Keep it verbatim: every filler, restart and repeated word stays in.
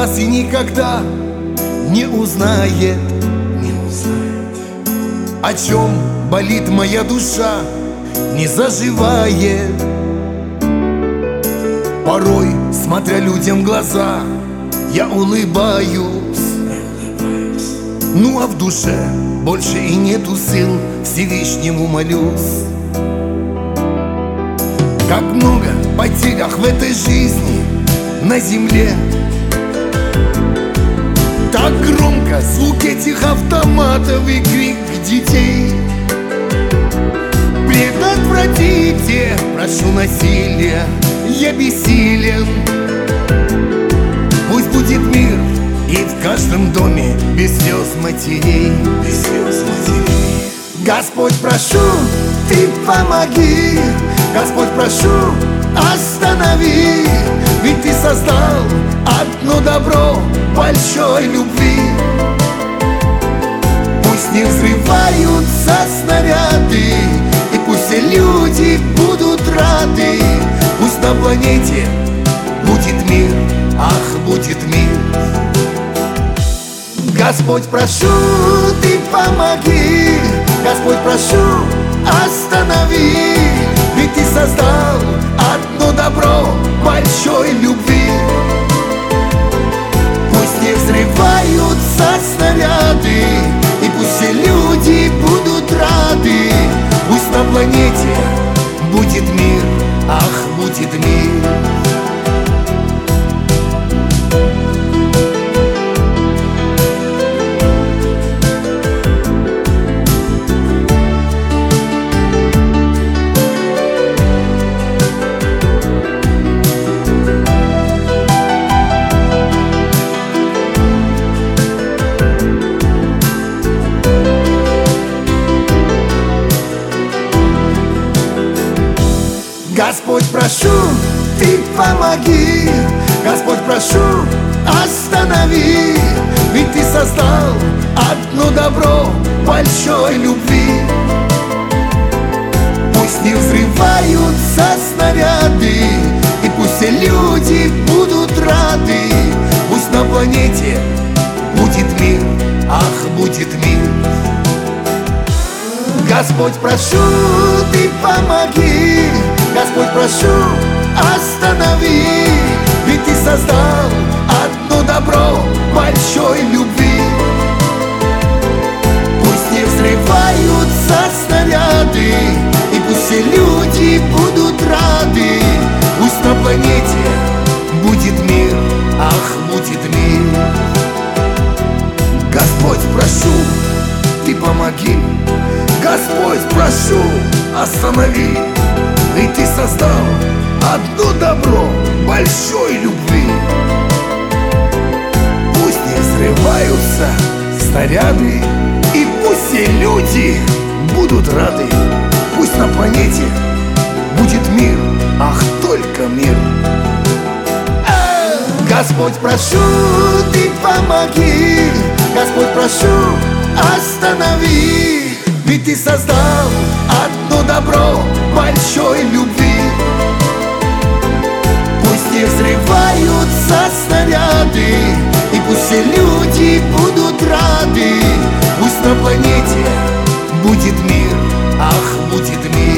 нас и никогда не узнает, не узнает, о чем болит моя душа, не заживает. Порой, смотря людям в глаза, я улыбаюсь, ну а в душе больше и нету сил, Всевышнему молюсь. Как много потерях в этой жизни на земле, так громко звук этих автоматов и крик детей. Предотвратите, прошу, насилие, я бессилен. Пусть будет мир и в каждом доме без слез матерей, без слез матерей. Господь, прошу, Ты помоги, Господь, прошу, останови, ведь Ты создал одно добро большой любви. Пусть не взрываются снаряды, и пусть все люди будут рады. Пусть на планете будет мир, ах, будет мир. Господь, прошу, Ты помоги, Господь, прошу, останови, ведь Ты создал одно добро большой любви. Пусть не взрываются снаряды, и пусть все люди будут рады. Пусть на планете будет мир, ах, будет мир. Господь, прошу, Ты помоги, Господь, прошу, останови, ведь Ты создал одно добро большой любви. Пусть не взрываются снаряды, и пусть все люди будут рады. Пусть на планете будет мир, ах, будет мир. Господь, прошу, Ты помоги, Господь, прошу, останови, ведь Ты создал одно добро большой любви. Пусть не взрываются снаряды, и пусть все люди будут рады. Пусть на планете будет мир, ах, будет мир. Господь, прошу, Ты помоги, Господь, прошу, останови, ведь Ты создал одно добро большой любви. Пусть не взрываются снаряды, и пусть все люди будут рады. Пусть на планете будет мир, ах, только мир. Господь, прошу, Ты помоги, Господь, прошу, останови, ведь Ты создал одно добро большой любви. Пусть не взрываются снаряды, и пусть все люди будут рады. Пусть на планете будет мир, ах, будет мир.